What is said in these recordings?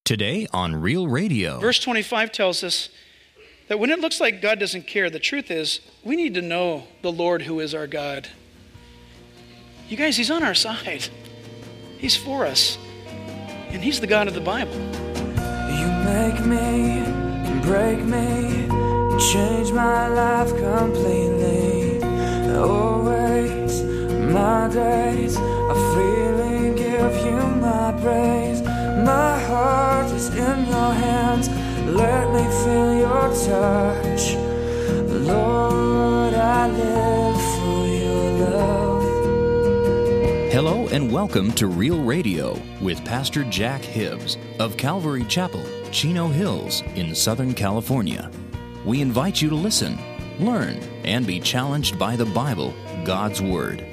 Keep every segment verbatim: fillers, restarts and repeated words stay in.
Today on Real Radio. Verse twenty-five tells us that when it looks like God doesn't care, the truth is we need to know the Lord who is our God. You guys, He's on our side. He's for us. And He's the God of the Bible. You make me and break me, you change my life completely. Always my days I freely give you my praise. My heart is in your hands, let me feel your touch. Lord, I live for your love. Hello and welcome to Real Radio with Pastor Jack Hibbs of Calvary Chapel, Chino Hills in Southern California. We invite you to listen, learn, and be challenged by the Bible, God's Word.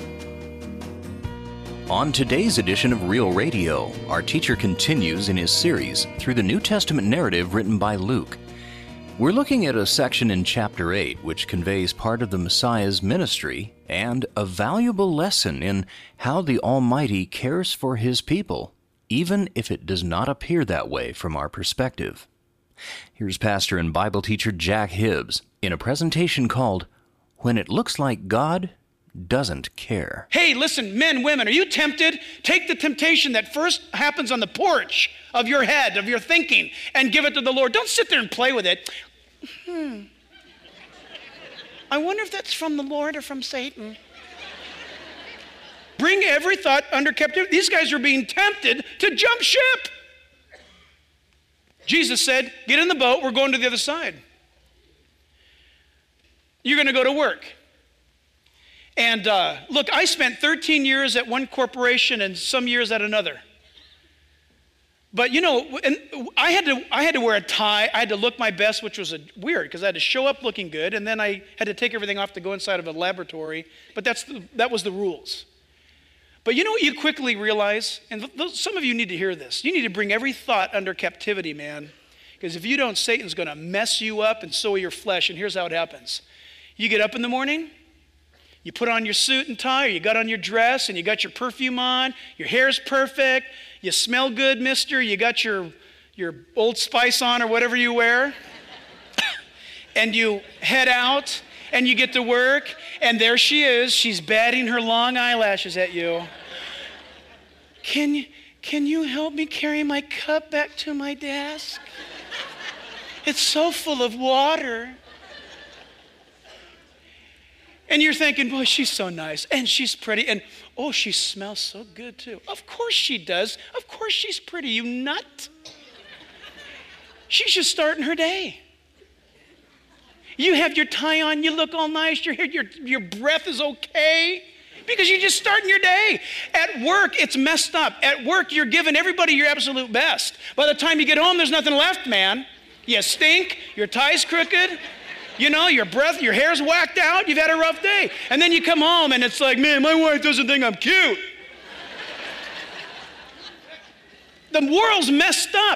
On today's edition of Real Radio, our teacher continues in his series through the New Testament narrative written by Luke. We're looking at a section in chapter eight which conveys part of the Messiah's ministry and a valuable lesson in how the Almighty cares for His people, even if it does not appear that way from our perspective. Here's pastor and Bible teacher Jack Hibbs in a presentation called When It Looks Like God Doesn't Care. Hey, listen, men, women, are you tempted? Take the temptation that first happens on the porch of your head, of your thinking, and give it to the Lord. Don't sit there and play with it. Hmm. I wonder if that's from the Lord or from Satan. Bring every thought under captivity. These guys are being tempted to jump ship. Jesus said, get in the boat, we're going to the other side. You're going to go to work. And uh, look, I spent thirteen years at one corporation and some years at another. But you know, and I had to I had to wear a tie. I had to look my best, which was a, weird because I had to show up looking good, and then I had to take everything off to go inside of a laboratory. But that's the, that was the rules. But you know what you quickly realize, and those, some of you need to hear this. You need to bring every thought under captivity, man, because if you don't, Satan's going to mess you up and sow your flesh. And here's how it happens: you get up in the morning. You put on your suit and tie, or you got on your dress, and you got your perfume on, your hair's perfect, you smell good, mister, you got your, your Old Spice on or whatever you wear, and you head out, and you get to work, and there she is, she's batting her long eyelashes at you. Can you, can you help me carry my cup back to my desk? It's so full of water. And you're thinking, boy, she's so nice, and she's pretty, and oh, she smells so good too. Of course she does. Of course she's pretty, you nut. She's just starting her day. You have your tie on, you look all nice, your hair, your, your breath is okay, because you're just starting your day. At work, it's messed up. At work, you're giving everybody your absolute best. By the time you get home, there's nothing left, man. You stink, your tie's crooked. You know, your breath, your hair's whacked out, you've had a rough day. And then you come home and it's like, man, my wife doesn't think I'm cute. The world's messed up.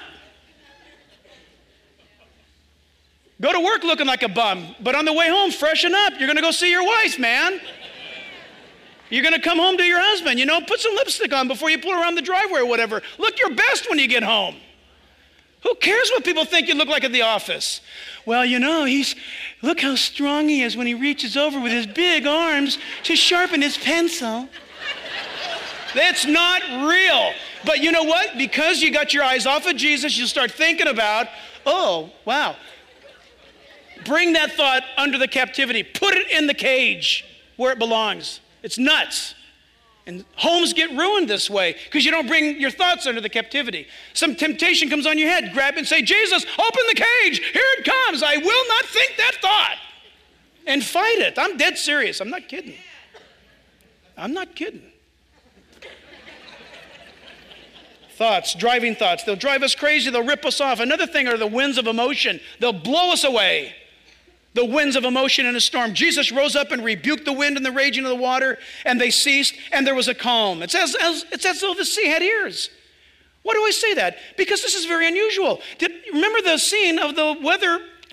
Go to work looking like a bum, but on the way home, freshen up. You're going to go see your wife, man. You're going to come home to your husband, you know, put some lipstick on before you pull around the driveway or whatever. Look your best when you get home. Who cares what people think you look like at the office? Well, you know, he's, look how strong he is when he reaches over with his big arms to sharpen his pencil. That's not real. But you know what? Because you got your eyes off of Jesus, you'll start thinking about, oh, wow. Bring that thought under the captivity. Put it in the cage where it belongs. It's nuts. And homes get ruined this way because you don't bring your thoughts under the captivity. Some temptation comes on your head, grab it and say, Jesus, open the cage. Here it comes. I will not think that thought. And fight it. I'm dead serious. I'm not kidding. I'm not kidding. Thoughts, driving thoughts. They'll drive us crazy. They'll rip us off. Another thing are the winds of emotion. They'll blow us away. The winds of emotion in a storm. Jesus rose up and rebuked the wind and the raging of the water, and they ceased, and there was a calm. It's as, as, it's as though the sea had ears. Why do I say that? Because this is very unusual. Did, remember the scene of the weather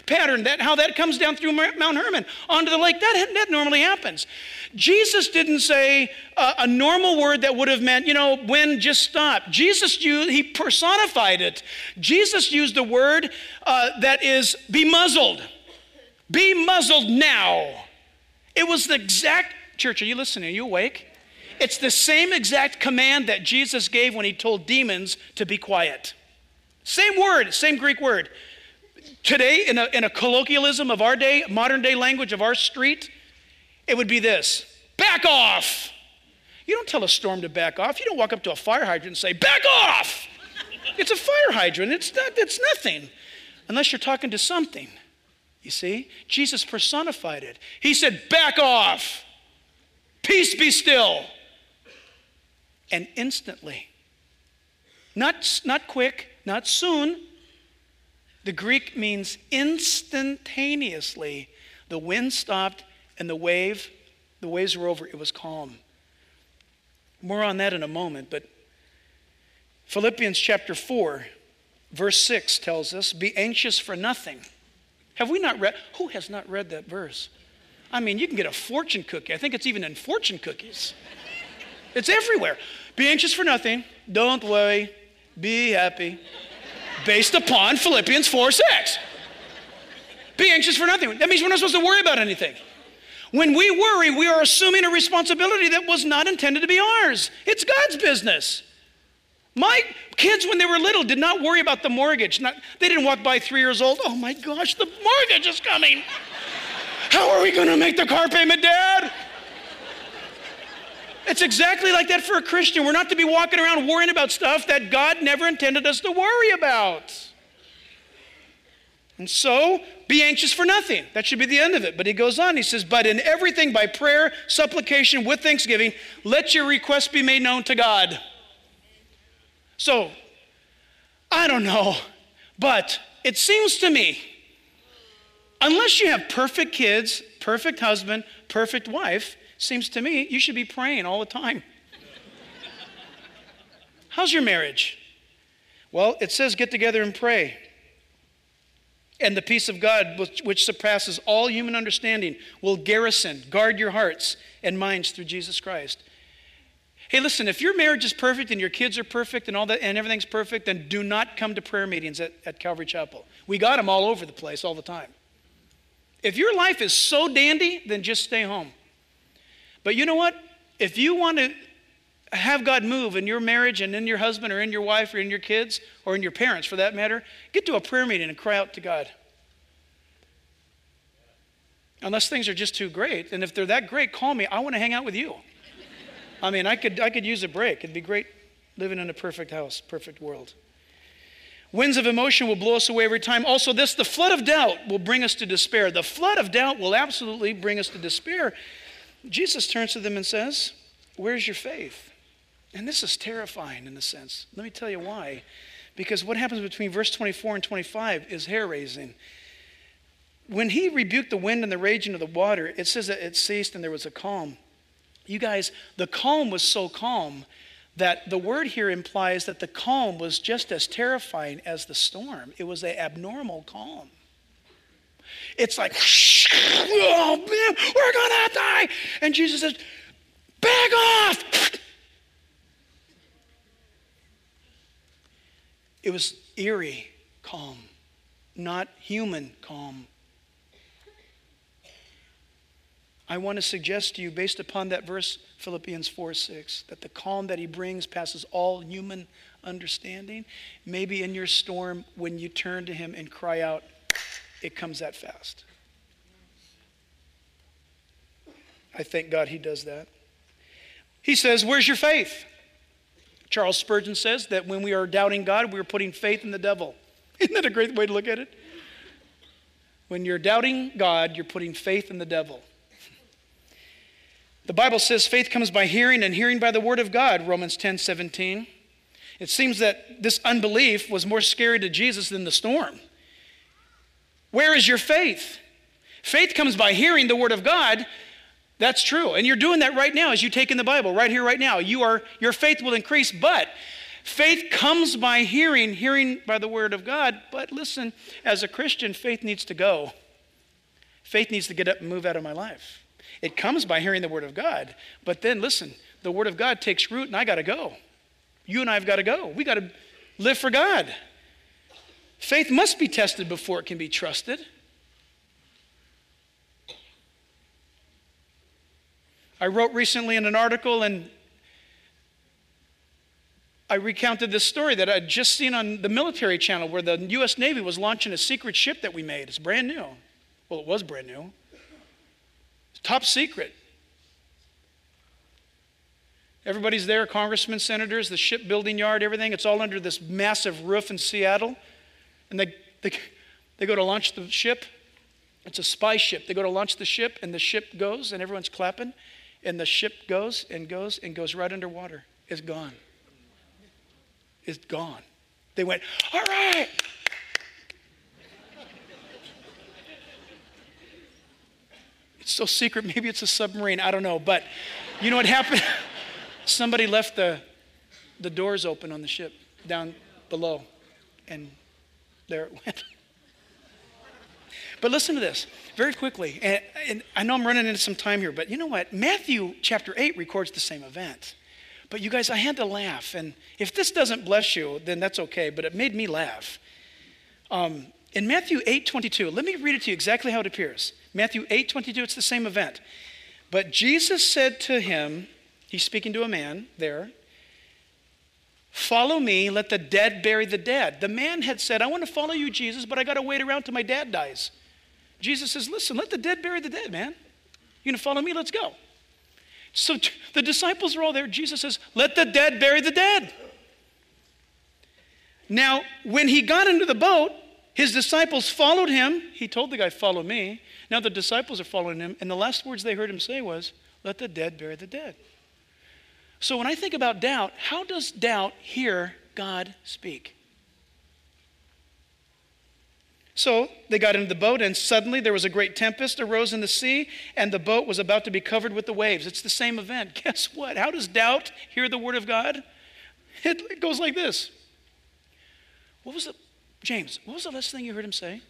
pattern, that how that comes down through Mount Hermon onto the lake. That, that normally happens. Jesus didn't say uh, a normal word that would have meant, you know, when, just stop. Jesus used, he personified it. Jesus used the word uh, that is be muzzled. Be muzzled now. It was the exact, church, are you listening? Are you awake? It's the same exact command that Jesus gave when he told demons to be quiet. Same word, same Greek word. Today, in a, in a colloquialism of our day, modern day language of our street, it would be this: back off. You don't tell a storm to back off. You don't walk up to a fire hydrant and say, back off. It's a fire hydrant. It's not, it's nothing. Unless you're talking to something. You see? Jesus personified it. He said, back off. Peace be still. And instantly, not, not quick, not soon, the Greek means instantaneously, the wind stopped and the wave, the waves were over. It was calm. More on that in a moment, but Philippians chapter four, verse six tells us, be anxious for nothing. Have we not read? Who has not read that verse? I mean, you can get a fortune cookie. I think it's even in fortune cookies. It's everywhere. Be anxious for nothing. Don't worry. Be happy. Based upon Philippians four six. Be anxious for nothing. That means we're not supposed to worry about anything. When we worry, we are assuming a responsibility that was not intended to be ours. It's God's business. My kids, when they were little, did not worry about the mortgage. Not, they didn't walk by three years old. Oh my gosh, the mortgage is coming. How are we going to make the car payment, Dad? It's exactly like that for a Christian. We're not to be walking around worrying about stuff that God never intended us to worry about. And so, be anxious for nothing. That should be the end of it. But he goes on, he says, but in everything by prayer, supplication, with thanksgiving, let your requests be made known to God. So, I don't know, but it seems to me, unless you have perfect kids, perfect husband, perfect wife, seems to me you should be praying all the time. How's your marriage? Well, it says get together and pray. And the peace of God, which, which surpasses all human understanding, will garrison, guard your hearts and minds through Jesus Christ. Hey, listen, if your marriage is perfect and your kids are perfect and all that and everything's perfect, then do not come to prayer meetings at, at Calvary Chapel. We got them all over the place all the time. If your life is so dandy, then just stay home. But you know what? If you want to have God move in your marriage and in your husband or in your wife or in your kids or in your parents for that matter, get to a prayer meeting and cry out to God. Unless things are just too great. And if they're that great, call me. I want to hang out with you. I mean, I could, I could use a break. It'd be great living in a perfect house, perfect world. Winds of emotion will blow us away every time. Also this, the flood of doubt will bring us to despair. The flood of doubt will absolutely bring us to despair. Jesus turns to them and says, where's your faith? And this is terrifying in a sense. Let me tell you why. Because what happens between verse twenty-four and twenty-five is hair-raising. When he rebuked the wind and the raging of the water, it says that it ceased and there was a calm. You guys, the calm was so calm that the word here implies that the calm was just as terrifying as the storm. It was an abnormal calm. It's like, oh man, we're gonna die. And Jesus says, back off. It was eerie calm, not human calm. I want to suggest to you, based upon that verse, Philippians four six, that the calm that he brings passes all human understanding. Maybe in your storm, when you turn to him and cry out, it comes that fast. I thank God he does that. He says, where's your faith? Charles Spurgeon says that when we are doubting God, we are putting faith in the devil. Isn't that a great way to look at it? When you're doubting God, you're putting faith in the devil. The Bible says faith comes by hearing and hearing by the word of God, Romans ten seventeen. It seems that this unbelief was more scary to Jesus than the storm. Where is your faith? Faith comes by hearing the word of God. That's true. And you're doing that right now as you take in the Bible, right here, right now. You are, your faith will increase, but Faith comes by hearing, hearing by the word of God. But listen, as a Christian, faith needs to go. Faith needs to get up and move out of my life. It comes by hearing the word of God. But then listen, the word of God takes root and I got to go. You and I have got to go. We got to live for God. Faith must be tested before it can be trusted. I wrote recently in an article, and I recounted this story that I'd just seen on the military channel where the U S Navy was launching a secret ship that we made. It's brand new. Well, it was brand new. It's top secret. Everybody's there, congressmen, senators, the shipbuilding yard, everything. It's all under this massive roof in Seattle. And they, they, they go to launch the ship. It's a spy ship. They go to launch the ship, and the ship goes, and everyone's clapping. And the ship goes and goes and goes right underwater. It's gone. It's gone. They went, all right. It's so secret. Maybe it's a submarine. I don't know. But you know what happened? Somebody left the, the doors open on the ship down below. And there it went. But listen to this very quickly. And, and I know I'm running into some time here, but you know what? Matthew chapter eight records the same event. But you guys, I had to laugh. And if this doesn't bless you, then that's okay. But it made me laugh. Um, in Matthew eight twenty-two, let me read it to you exactly how it appears. Matthew eight twenty-two, it's the same event. But Jesus said to him, he's speaking to a man there, follow me, let the dead bury the dead. The man had said, I want to follow you, Jesus, but I got to wait around till my dad dies. Jesus says, listen, let the dead bury the dead, man. You're going to follow me? Let's go. So t- the disciples are all there. Jesus says, let the dead bury the dead. Now, when he got into the boat, his disciples followed him. He told the guy, follow me. Now the disciples are following him. And the last words they heard him say was, let the dead bury the dead. So when I think about doubt, how does doubt hear God speak? So they got into the boat, and suddenly there was a great tempest arose in the sea, and the boat was about to be covered with the waves. It's the same event. Guess what? How does doubt hear the word of God? It, it goes like this. What was the, James, what was the last thing you heard him say?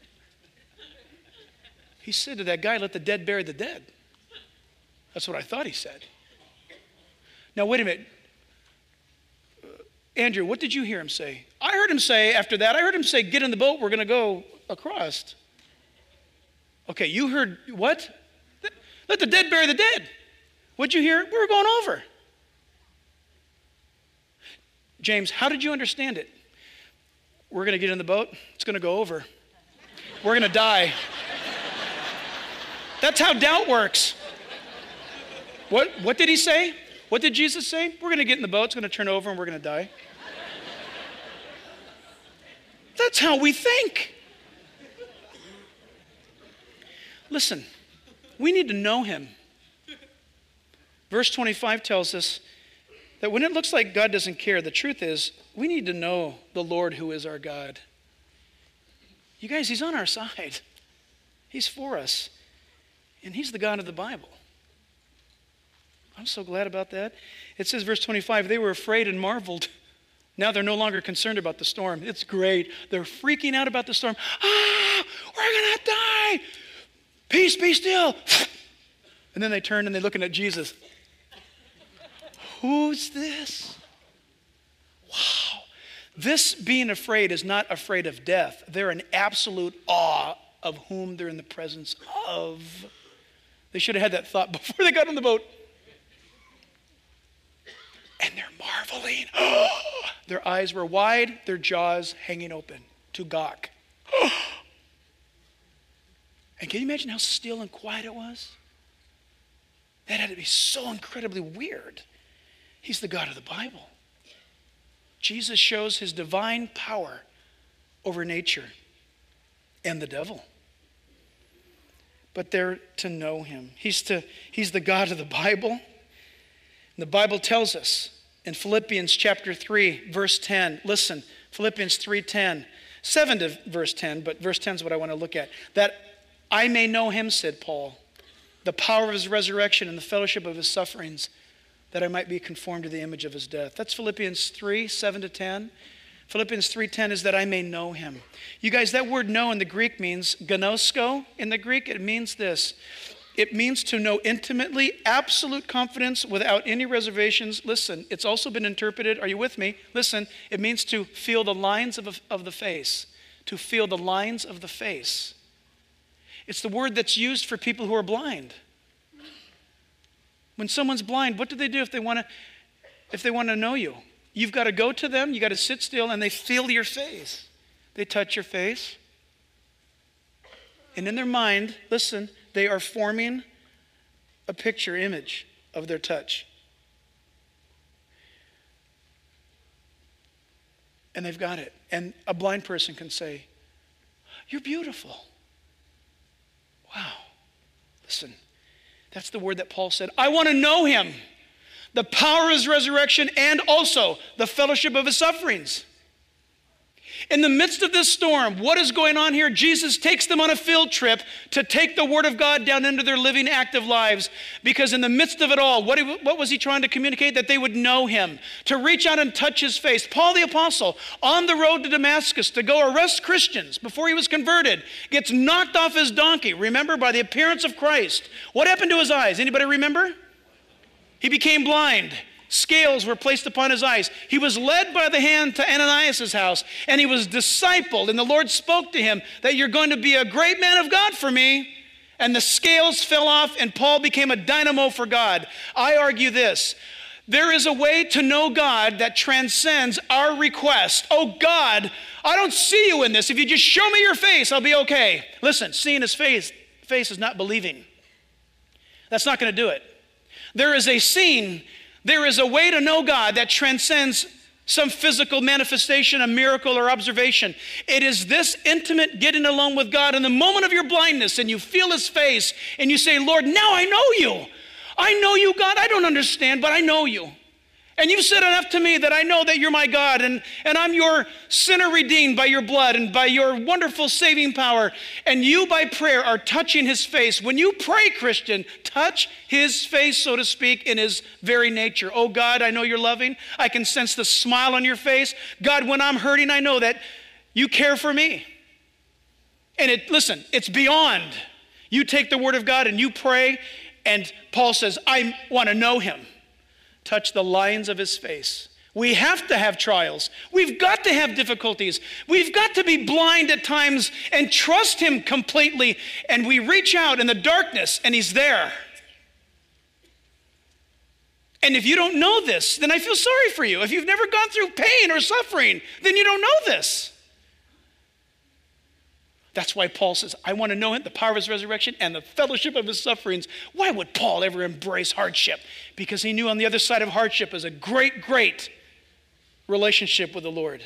He said to that guy, let the dead bury the dead. That's what I thought he said. Now, wait a minute. Uh, Andrew, what did you hear him say? I heard him say, after that, I heard him say, get in the boat, we're going to go across. Okay, you heard what? Let the dead bury the dead. What'd you hear? We were going over. James, how did you understand it? We're going to get in the boat. It's going to go over. We're going to die. That's how doubt works. What, what did he say? What did Jesus say? We're going to get in the boat. It's going to turn over and we're going to die. That's how we think. Listen, we need to know him. Verse twenty-five tells us that when it looks like God doesn't care, the truth is we need to know the Lord who is our God. You guys, he's on our side. He's for us. And he's the God of the Bible. I'm so glad about that. It says, verse twenty-five, they were afraid and marveled. Now they're no longer concerned about the storm. It's great. They're freaking out about the storm. Ah, we're going to die. Peace, be still. And then they turn and they're looking at Jesus. Who's this? Wow. This being afraid is not afraid of death. They're in absolute awe of whom they're in the presence of. They should have had that thought before they got on the boat. And they're marveling. Their eyes were wide, their jaws hanging open to gawk. And can you imagine how still and quiet it was? That had to be so incredibly weird. He's the God of the Bible. Jesus shows his divine power over nature and the devil. But they're to know him. He's, to, he's the God of the Bible. And the Bible tells us in Philippians chapter three, verse ten. Listen, Philippians three ten. seven to verse ten, but verse ten is what I want to look at. That I may know him, said Paul, the power of his resurrection and the fellowship of his sufferings, that I might be conformed to the image of his death. That's Philippians three, seven to ten. Philippians three ten is that I may know him. You guys, that word know in the Greek means gnosko. In the Greek, it means this. It means to know intimately, absolute confidence without any reservations. Listen, it's also been interpreted, are you with me? Listen, it means to feel the lines of, a, of the face. To feel the lines of the face. It's the word that's used for people who are blind. When someone's blind, what do they do if they want to if they want to know you? You've got to go to them, you got to sit still, and they feel your face. They touch your face. And in their mind, listen, they are forming a picture image of their touch. And they've got it. And a blind person can say, you're beautiful. Wow. Listen, that's the word that Paul said. I want to know him, the power of his resurrection, and also the fellowship of his sufferings. In the midst of this storm, what is going on here? Jesus takes them on a field trip to take the word of God down into their living, active lives. Because in the midst of it all, what, he, what was he trying to communicate? That they would know him, to reach out and touch his face. Paul the apostle, on the road to Damascus to go arrest Christians before he was converted, gets knocked off his donkey, remember, by the appearance of Christ. What happened to his eyes? Anybody remember? He became blind. Scales were placed upon his eyes. He was led by the hand to Ananias' house, and he was discipled, and the Lord spoke to him that you're going to be a great man of God for me. And the scales fell off, and Paul became a dynamo for God. I argue this. There is a way to know God that transcends our request. Oh God, I don't see you in this. If you just show me your face, I'll be okay. Listen, seeing his face, face is not believing. That's not going to do it. There is a scene There is a way to know God that transcends some physical manifestation, a miracle, or observation. It is this intimate getting alone with God in the moment of your blindness, and you feel his face, and you say, Lord, now I know you. I know you, God. I don't understand, but I know you. And you've said enough to me that I know that you're my God, and, and I'm your sinner redeemed by your blood and by your wonderful saving power. And you, by prayer, are touching his face. When you pray, Christian, touch his face, so to speak, in his very nature. Oh, God, I know you're loving. I can sense the smile on your face. God, when I'm hurting, I know that you care for me. And it, listen, it's beyond. You take the word of God and you pray, and Paul says, I want to know him. Touch the lines of his face. We have to have trials. We've got to have difficulties. We've got to be blind at times and trust him completely. And we reach out in the darkness and he's there. And if you don't know this, then I feel sorry for you. If you've never gone through pain or suffering, then you don't know this. That's why Paul says, I want to know him, the power of his resurrection and the fellowship of his sufferings. Why would Paul ever embrace hardship? Because he knew on the other side of hardship is a great, great relationship with the Lord.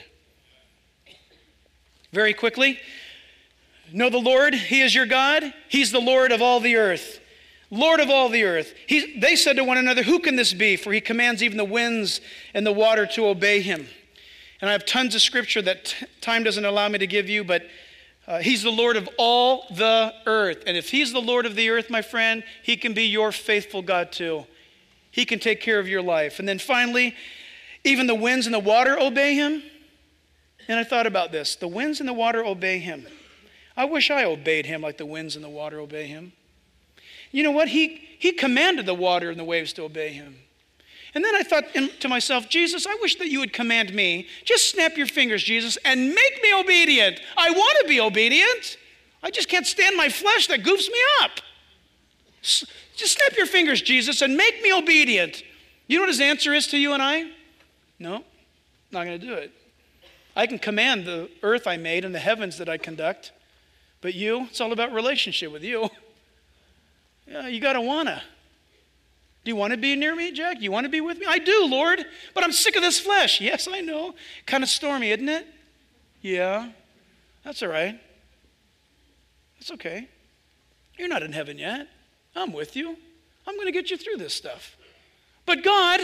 Very quickly, know the Lord. He is your God. He's the Lord of all the earth. Lord of all the earth. He, they said to one another, who can this be? For he commands even the winds and the water to obey him. And I have tons of scripture that t- time doesn't allow me to give you, but Uh, he's the Lord of all the earth. And if he's the Lord of the earth, my friend, he can be your faithful God too. He can take care of your life. And then finally, even the winds and the water obey him. And I thought about this. The winds and the water obey him. I wish I obeyed him like the winds and the water obey him. You know what? He, he commanded the water and the waves to obey him. And then I thought to myself, Jesus, I wish that you would command me. Just snap your fingers, Jesus, and make me obedient. I want to be obedient. I just can't stand my flesh that goofs me up. Just snap your fingers, Jesus, and make me obedient. You know what his answer is to you and I? No, not going to do it. I can command the earth I made and the heavens that I conduct. But you, it's all about relationship with you. Yeah, you got to want to. Do you want to be near me, Jack? Do you want to be with me? I do, Lord, but I'm sick of this flesh. Yes, I know. Kind of stormy, isn't it? Yeah, that's all right. That's okay. You're not in heaven yet. I'm with you. I'm going to get you through this stuff. But God,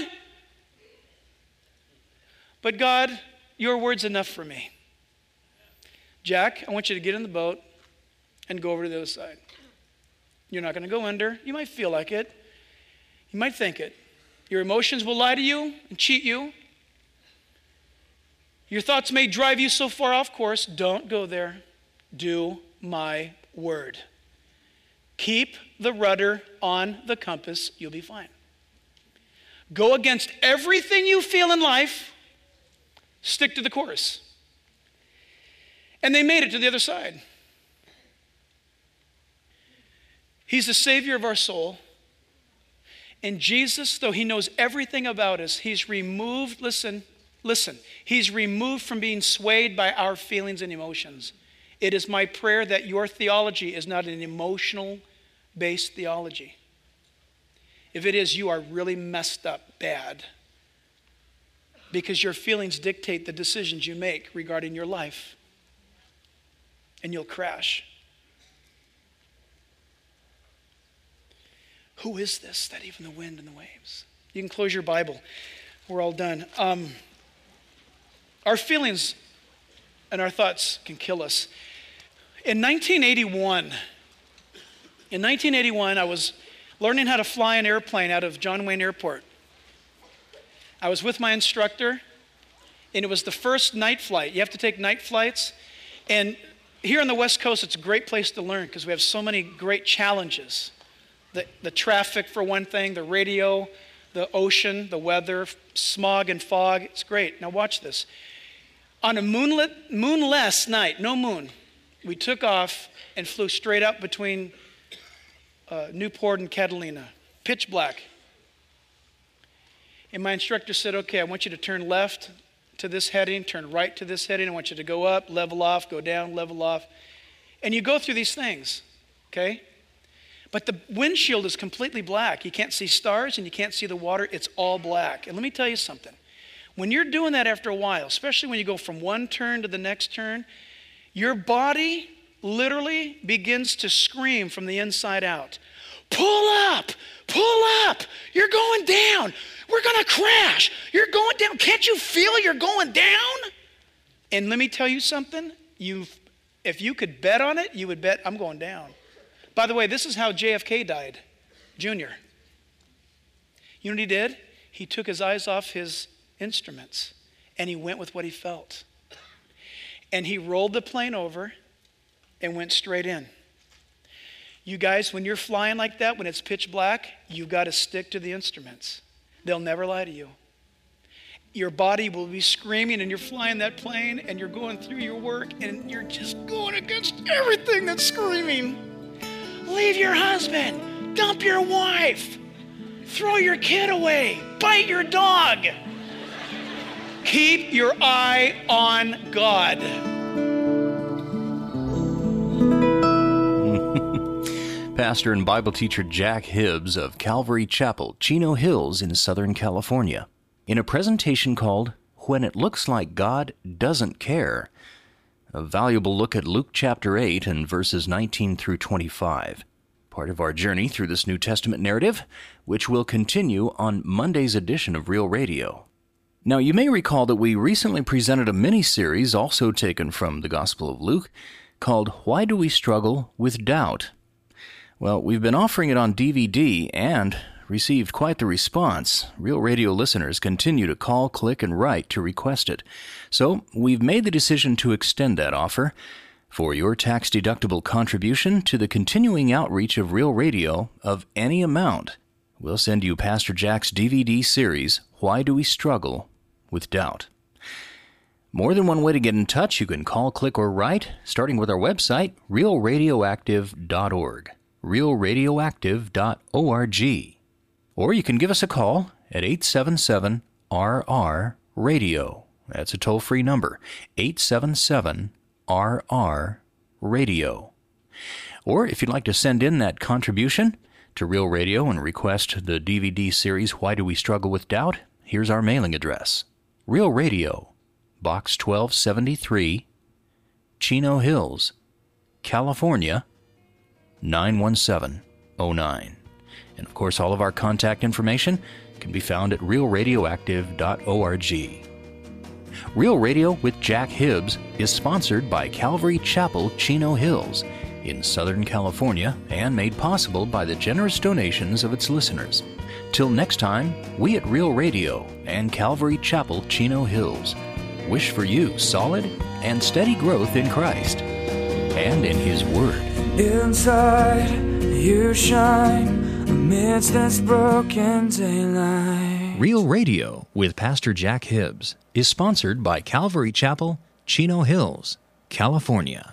but God, your word's enough for me. Jack, I want you to get in the boat and go over to the other side. You're not going to go under. You might feel like it. You might think it. Your emotions will lie to you and cheat you. Your thoughts may drive you so far off course. Don't go there. Do my word. Keep the rudder on the compass. You'll be fine. Go against everything you feel in life. Stick to the course. And they made it to the other side. He's the Savior of our soul. And Jesus, though he knows everything about us, he's removed, listen, listen, he's removed from being swayed by our feelings and emotions. It is my prayer that your theology is not an emotional-based theology. If it is, you are really messed up bad, because your feelings dictate the decisions you make regarding your life, and you'll crash. Who is this that even the wind and the waves? You can close your Bible. We're all done. Um, our feelings and our thoughts can kill us. In nineteen eighty-one, in nineteen eighty-one, I was learning how to fly an airplane out of John Wayne Airport. I was with my instructor, and it was the first night flight. You have to take night flights. And here on the West Coast, it's a great place to learn because we have so many great challenges. The, the traffic, for one thing, the radio, the ocean, the weather, smog and fog. It's great. Now watch this. On a moonlit, moonless night, no moon, we took off and flew straight up between uh, Newport and Catalina. Pitch black. And my instructor said, okay, I want you to turn left to this heading, turn right to this heading. I want you to go up, level off, go down, level off. And you go through these things, okay? But the windshield is completely black. You can't see stars and you can't see the water. It's all black. And let me tell you something. When you're doing that after a while, especially when you go from one turn to the next turn, your body literally begins to scream from the inside out. Pull up, pull up. You're going down. We're going to crash. You're going down. Can't you feel you're going down? And let me tell you something. You, if you could bet on it, you would bet I'm going down. By the way, this is how J F K died, Junior. You know what he did? He took his eyes off his instruments and he went with what he felt. And he rolled the plane over and went straight in. You guys, when you're flying like that, when it's pitch black, you've got to stick to the instruments. They'll never lie to you. Your body will be screaming and you're flying that plane and you're going through your work and you're just going against everything that's screaming. Leave your husband, dump your wife, throw your kid away, bite your dog. Keep your eye on God. Pastor and Bible teacher Jack Hibbs of Calvary Chapel, Chino Hills in Southern California, in a presentation called When It Looks Like God Doesn't Care. A valuable look at Luke chapter eight and verses nineteen through twenty-five. Part of our journey through this New Testament narrative, which will continue on Monday's edition of Real Radio. Now, you may recall that we recently presented a mini-series also taken from the Gospel of Luke called Why Do We Struggle with Doubt? Well, we've been offering it on D V D and received quite the response. Real Radio listeners continue to call, click, and write to request it. So we've made the decision to extend that offer. For your tax-deductible contribution to the continuing outreach of Real Radio of any amount, we'll send you Pastor Jack's D V D series, Why Do We Struggle with Doubt? More than one way to get in touch. You can call, click, or write, starting with our website, real radioactive dot org, real radioactive dot org. Or you can give us a call at eight seven seven R R radio. That's a toll-free number, eight seven seven R R radio. Or if you'd like to send in that contribution to Real Radio and request the D V D series Why Do We Struggle with Doubt, here's our mailing address. Real Radio, Box twelve seventy-three, Chino Hills, California, nine one seven oh nine. And of course, all of our contact information can be found at real radioactive dot org. Real Radio with Jack Hibbs is sponsored by Calvary Chapel, Chino Hills in Southern California and made possible by the generous donations of its listeners. Till next time, we at Real Radio and Calvary Chapel, Chino Hills wish for you solid and steady growth in Christ and in His Word. Inside you shine amidst this broken daylight. Real Radio with Pastor Jack Hibbs is sponsored by Calvary Chapel, Chino Hills, California.